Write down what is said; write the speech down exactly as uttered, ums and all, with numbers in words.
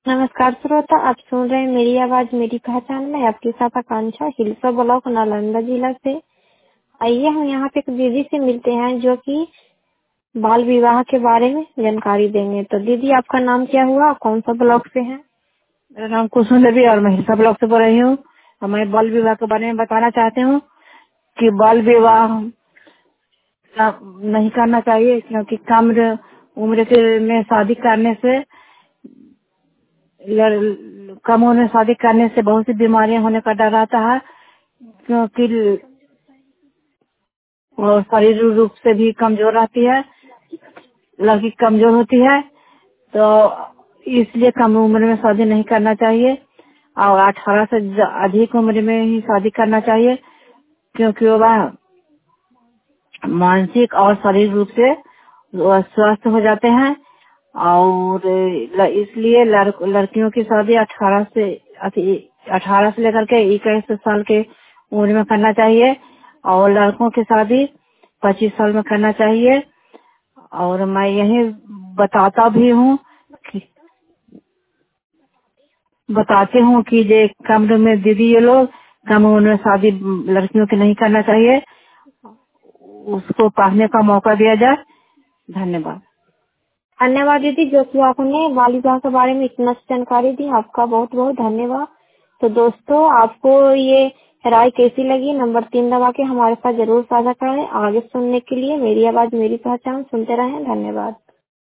नमस्कार श्रोता, आप सुन रहे हैं मेरी आवाज मेरी पहचान में। आपके साथ आकांक्षा हिलसा ब्लॉक नालंदा जिला से। आइए हम यहाँ पे एक दीदी से मिलते हैं जो कि बाल विवाह के बारे में जानकारी देंगे। तो दीदी, आपका नाम क्या हुआ, आप कौन सा ब्लॉक से हैं? मेरा नाम कुसुम देवी और मैं हिलसा ब्लॉक से बोल रही हूँ। और मैं बाल विवाह के बारे में बताना चाहती हूँ कि बाल विवाह का- नहीं करना चाहिए, क्योंकि कम र- उम्र के में शादी करने से लड़- कम उम्र में शादी करने से बहुत सी बीमारियां होने का डर रहता है, क्योंकि ल- और शरीर रूप से भी कमजोर रहती है, लड़की कमजोर होती है। तो इसलिए कम उम्र में शादी नहीं करना चाहिए और अठारह से ज- अधिक उम्र में ही शादी करना चाहिए, क्योंकि वह मानसिक और शारीरिक रूप से वह स्वस्थ हो जाते हैं। और ल- इसलिए लड़, लड़कियों की शादी अठारह से अठारह से लेकर के इक्कीस साल के उम्र में करना चाहिए और लड़कों की शादी पच्चीस साल में करना चाहिए। और मैं यही बताता भी हूँ कि बताते हूँ कि जे कम उम्र में दीदी ये लोग कम उम्र में शादी लड़कियों की नहीं करना चाहिए, उसको पढ़ने का मौका दिया जाए। धन्यवाद। धन्यवाद दीदी, जो कि आपने बाल विवाह के बारे में इतना सी जानकारी दी। आपका बहुत बहुत धन्यवाद। तो दोस्तों, आपको ये राय कैसी लगी, नंबर तीन दबा के हमारे साथ जरूर साझा करें। आगे सुनने के लिए मेरी आवाज मेरी पहचान सुनते रहें। धन्यवाद।